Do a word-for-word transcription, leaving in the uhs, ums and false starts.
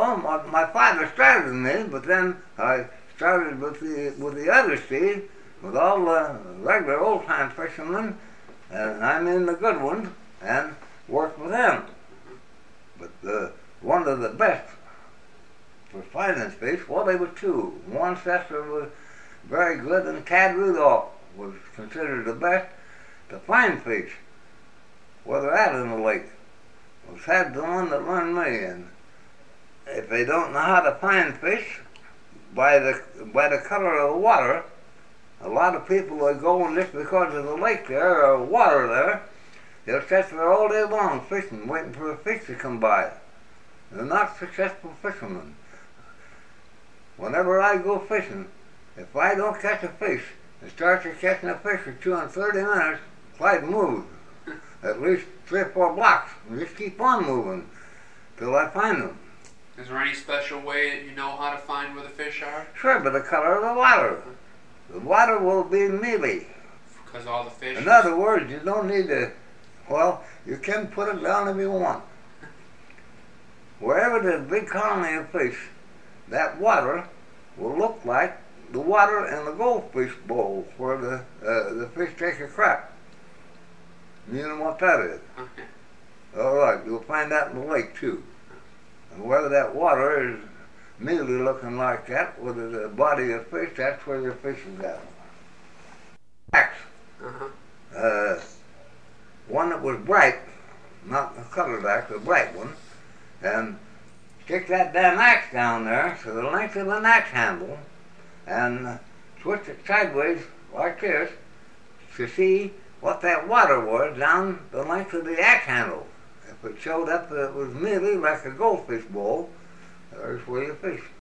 Well, my, my father started with me, but then I started with the with the other seed, with all the regular old-time fishermen, and I mean the good ones, and worked with them. But uh, one of the best for finding fish, well, they were two. One sister was very good, and Tad Rudolph was considered the best to find fish, where they're at in the lake. Was Tad the one that learned me, and if they don't know how to find fish by the by the color of the water, a lot of people are going just because of the lake there or water there. They'll sit there all day long fishing, waiting for a fish to come by. They're not successful fishermen. Whenever I go fishing, if I don't catch a fish, and start to catching a fish for two and thirty minutes, I'd move at least three or four blocks and just keep on moving till I find them. Is there any special way that you know how to find where the fish are? Sure, by the color of the water. The water will be mealy. Because all the fish... In other words, you don't need to, well, you can put it down if you want. Wherever there's a big colony of fish, that water will look like the water in the goldfish bowl where the, uh, the fish take a crap. You know what that is? Okay. All right, you'll find that in the lake too. And whether that water is mealy looking like that, with a body of fish, that's where your fish is at. Axe. Uh-huh. Uh, one that was bright, not the colored axe, the bright one, and stick that damn axe down there to the length of an axe handle, and switch it sideways like this to see what that water was down the length of the axe handle. If it showed up that it was mealy like a goldfish bowl, there's where you fish.